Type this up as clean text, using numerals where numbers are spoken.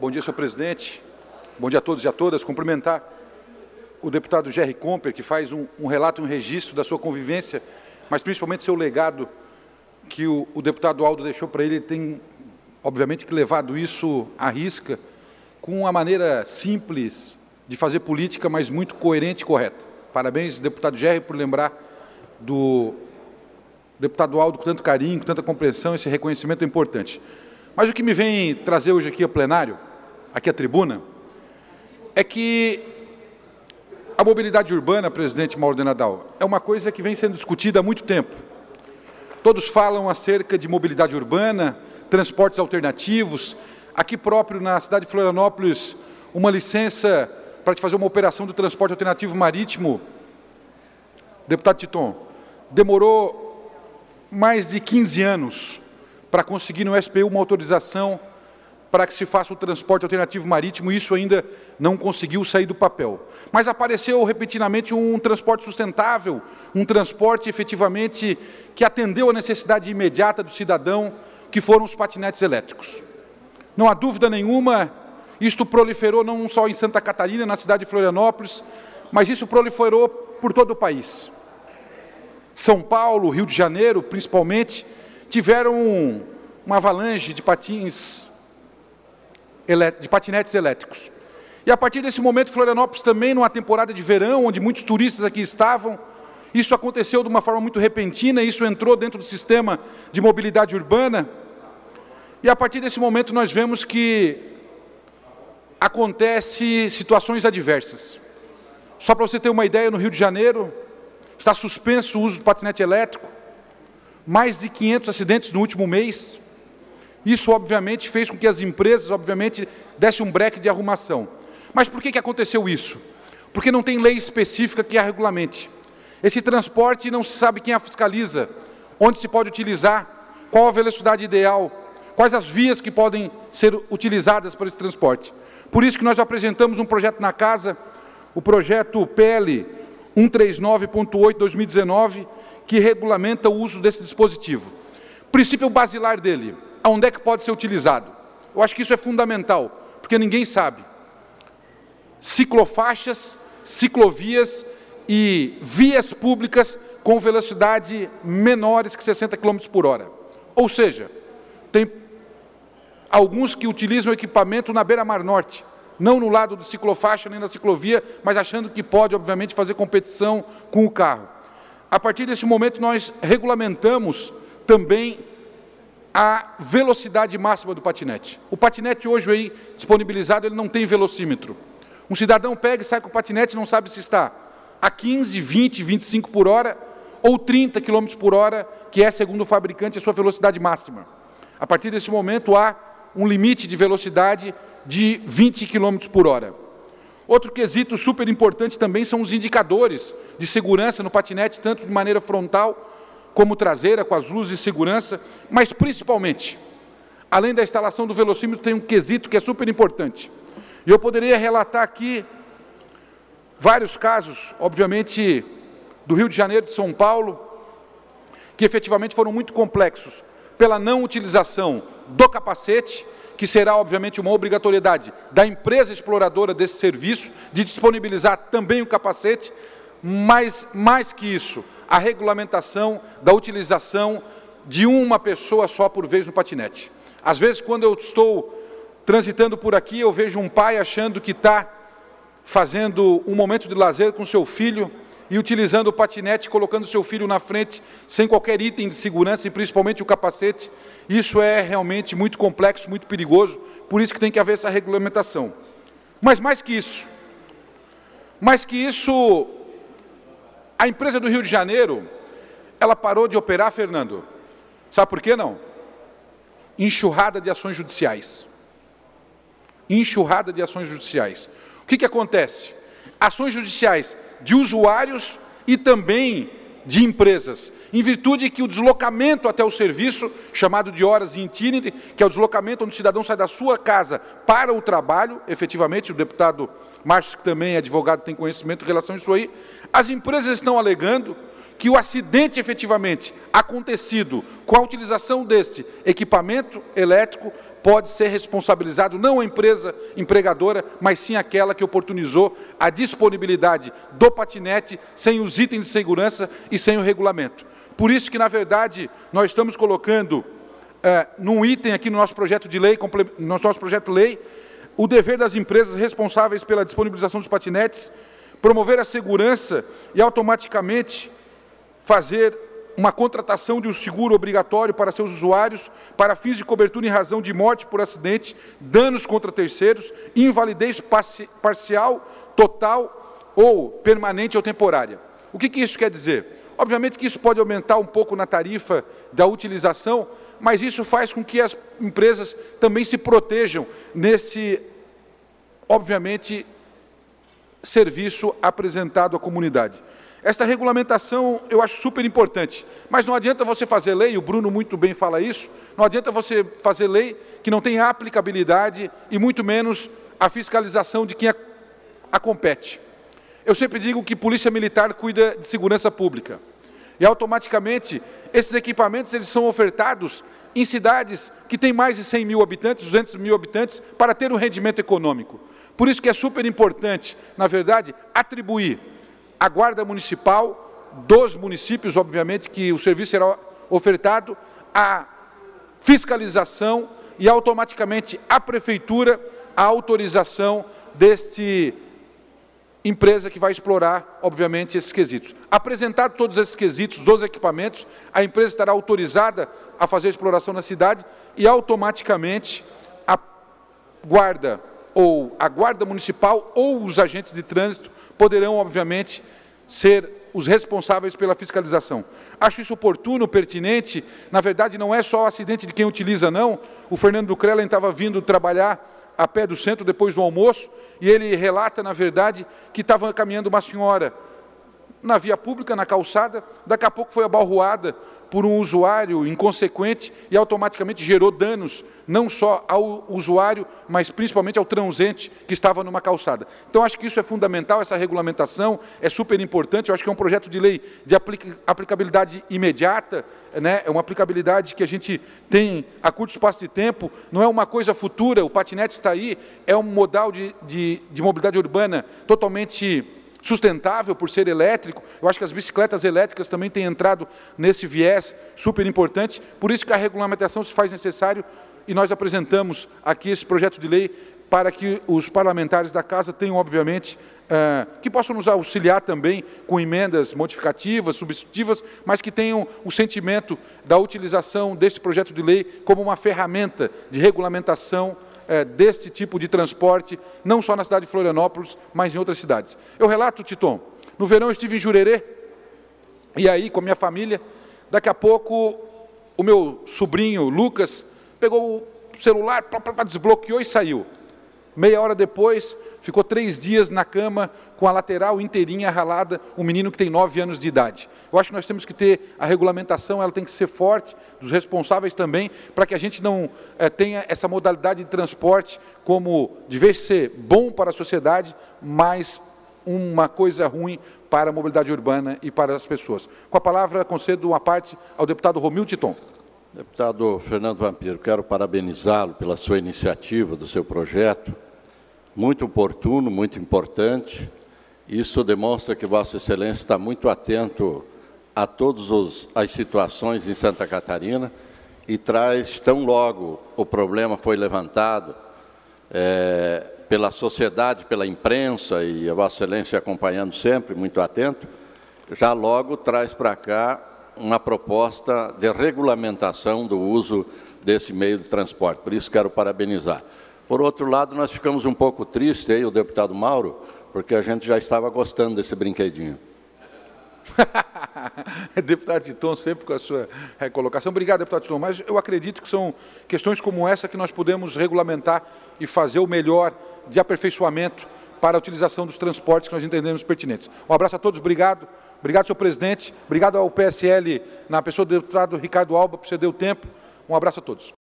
Bom dia, senhor presidente. Bom dia a todos e a todas. Cumprimentar o deputado Gerry Comper, que faz um relato e um registro da sua convivência, mas principalmente seu legado que o deputado Aldo deixou para ele. Ele tem, obviamente, que levado isso à risca com uma maneira simples de fazer política, mas muito coerente e correta. Parabéns, deputado Gerry, por lembrar do deputado Aldo com tanto carinho, com tanta compreensão. Esse reconhecimento é importante. Mas o que me vem trazer hoje aqui ao plenário, aqui à tribuna, é que a mobilidade urbana, presidente Mauro de Nadal, é uma coisa que vem sendo discutida há muito tempo. Todos falam acerca de mobilidade urbana, transportes alternativos. Aqui próprio, na cidade de Florianópolis, uma licença para te fazer uma operação do transporte alternativo marítimo, deputado Titon, demorou mais de 15 anos para conseguir no SPU uma autorização para que se faça o transporte alternativo marítimo, e isso ainda não conseguiu sair do papel. Mas apareceu repentinamente um transporte sustentável, um transporte efetivamente que atendeu a necessidade imediata do cidadão, que foram os patinetes elétricos. Não há dúvida nenhuma, isto proliferou não só em Santa Catarina, na cidade de Florianópolis, mas isso proliferou por todo o país. São Paulo, Rio de Janeiro, principalmente, tiveram uma avalanche de patinetes elétricos. E a partir desse momento, Florianópolis também, numa temporada de verão, onde muitos turistas aqui estavam, isso aconteceu de uma forma muito repentina, isso entrou dentro do sistema de mobilidade urbana, e a partir desse momento nós vemos que acontece situações adversas. Só para você ter uma ideia, no Rio de Janeiro, está suspenso o uso do patinete elétrico, mais de 500 acidentes no último mês. Isso, obviamente, fez com que as empresas, obviamente, dessem um breque de arrumação. Mas por que aconteceu isso? Porque não tem lei específica que a regulamente. Esse transporte não se sabe quem a fiscaliza, onde se pode utilizar, qual a velocidade ideal, quais as vias que podem ser utilizadas para esse transporte. Por isso que nós apresentamos um projeto na Casa, o projeto PL 139.8/2019, que regulamenta o uso desse dispositivo. O princípio basilar dele, aonde é que pode ser utilizado? Eu acho que isso é fundamental, porque ninguém sabe. Ciclofaixas, ciclovias e vias públicas com velocidade menores que 60 km por hora. Ou seja, tem alguns que utilizam equipamento na beira-mar norte, não no lado do ciclofaixa nem da ciclovia, mas achando que pode, obviamente, fazer competição com o carro. A partir desse momento, nós regulamentamos também a velocidade máxima do patinete. O patinete hoje aí disponibilizado, ele não tem velocímetro. Um cidadão pega e sai com o patinete e não sabe se está a 15, 20, 25 por hora ou 30 km por hora, que é, segundo o fabricante, a sua velocidade máxima. A partir desse momento, há um limite de velocidade de 20 km por hora. Outro quesito super importante também são os indicadores de segurança no patinete, tanto de maneira frontal como traseira, com as luzes de segurança, mas principalmente, além da instalação do velocímetro, tem um quesito que é super importante. E eu poderia relatar aqui vários casos, obviamente, do Rio de Janeiro, de São Paulo, que efetivamente foram muito complexos, pela não utilização do capacete, que será, obviamente, uma obrigatoriedade da empresa exploradora desse serviço, de disponibilizar também o capacete, mas, mais que isso, a regulamentação da utilização de uma pessoa só por vez no patinete. Às vezes, quando eu estou transitando por aqui, eu vejo um pai achando que está fazendo um momento de lazer com seu filho e utilizando o patinete, colocando seu filho na frente, sem qualquer item de segurança, e principalmente o capacete. Isso é realmente muito complexo, muito perigoso, por isso que tem que haver essa regulamentação. Mas mais que isso, a empresa do Rio de Janeiro, ela parou de operar, Fernando. Sabe por quê não? Enxurrada de ações judiciais. Enxurrada de ações judiciais. O que acontece? Ações judiciais de usuários e também de empresas, em virtude que o deslocamento até o serviço, chamado de horas itinerante, que é o deslocamento onde o cidadão sai da sua casa para o trabalho, efetivamente, o deputado Márcio, que também é advogado, tem conhecimento em relação a isso aí, as empresas estão alegando que o acidente efetivamente acontecido com a utilização deste equipamento elétrico pode ser responsabilizado não a empresa empregadora, mas sim aquela que oportunizou a disponibilidade do patinete sem os itens de segurança e sem o regulamento. Por isso que, na verdade, nós estamos colocando num item aqui no nosso projeto de lei, o dever das empresas responsáveis pela disponibilização dos patinetes, promover a segurança e automaticamente fazer uma contratação de um seguro obrigatório para seus usuários, para fins de cobertura em razão de morte por acidente, danos contra terceiros, invalidez parcial, total ou permanente ou temporária. O que isso quer dizer? Obviamente que isso pode aumentar um pouco na tarifa da utilização, mas isso faz com que as empresas também se protejam nesse, obviamente, serviço apresentado à comunidade. Esta regulamentação eu acho super importante, mas não adianta você fazer lei, o Bruno muito bem fala isso, não adianta você fazer lei que não tem aplicabilidade e muito menos a fiscalização de quem a compete. Eu sempre digo que Polícia Militar cuida de segurança pública e automaticamente esses equipamentos eles são ofertados em cidades que têm mais de 100 mil habitantes, 200 mil habitantes, para ter um rendimento econômico. Por isso que é super importante, na verdade, atribuir a Guarda Municipal dos municípios, obviamente, que o serviço será ofertado, a fiscalização e automaticamente a Prefeitura a autorização deste empresa que vai explorar, obviamente, esses quesitos. Apresentado todos esses quesitos dos equipamentos, a empresa estará autorizada a fazer a exploração na cidade e automaticamente a Guarda ou a Guarda Municipal ou os agentes de trânsito poderão, obviamente, ser os responsáveis pela fiscalização. Acho isso oportuno, pertinente. Na verdade, não é só o acidente de quem utiliza, não. O Fernando Ducrellen estava vindo trabalhar a pé do centro depois do almoço e ele relata, na verdade, que estava caminhando uma senhora na via pública, na calçada, daqui a pouco foi abalroada por um usuário inconsequente e automaticamente gerou danos, não só ao usuário, mas principalmente ao transente que estava numa calçada. Então, acho que isso é fundamental, essa regulamentação é super importante, eu acho que é um projeto de lei de aplicabilidade imediata, né? É uma aplicabilidade que a gente tem a curto espaço de tempo, não é uma coisa futura, o patinete está aí, é um modal de mobilidade urbana totalmente sustentável por ser elétrico. Eu acho que as bicicletas elétricas também têm entrado nesse viés super importante, por isso que a regulamentação se faz necessário e nós apresentamos aqui esse projeto de lei para que os parlamentares da Casa tenham, obviamente, que possam nos auxiliar também com emendas modificativas, substitutivas, mas que tenham o sentimento da utilização deste projeto de lei como uma ferramenta de regulamentação deste tipo de transporte, não só na cidade de Florianópolis, mas em outras cidades. Eu relato, Titon, no verão eu estive em Jurerê, e aí com a minha família, daqui a pouco o meu sobrinho Lucas pegou o celular, desbloqueou e saiu. Meia hora depois, ficou 3 dias na cama, com a lateral inteirinha ralada, um menino que tem 9 anos de idade. Eu acho que nós temos que ter a regulamentação, ela tem que ser forte, dos responsáveis também, para que a gente não tenha essa modalidade de transporte como, de vez ser bom para a sociedade, mas uma coisa ruim para a mobilidade urbana e para as pessoas. Com a palavra, concedo uma parte ao deputado Romildo Titon. Deputado Fernando Vampiro, quero parabenizá-lo pela sua iniciativa, do seu projeto, muito oportuno, muito importante. Isso demonstra que Vossa Excelência está muito atento a todas as situações em Santa Catarina e traz, tão logo o problema foi levantado pela sociedade, pela imprensa, e a Vossa Excelência acompanhando sempre, muito atento, já logo traz para cá uma proposta de regulamentação do uso desse meio de transporte. Por isso, quero parabenizar. Por outro lado, nós ficamos um pouco tristes, aí, o deputado Mauro, porque a gente já estava gostando desse brinquedinho. Deputado Titon, sempre com a sua recolocação. Obrigado, deputado Titon, mas eu acredito que são questões como essa que nós podemos regulamentar e fazer o melhor de aperfeiçoamento para a utilização dos transportes que nós entendemos pertinentes. Um abraço a todos, obrigado. Obrigado, senhor presidente. Obrigado ao PSL, na pessoa do deputado Ricardo Alba, por ceder o tempo. Um abraço a todos.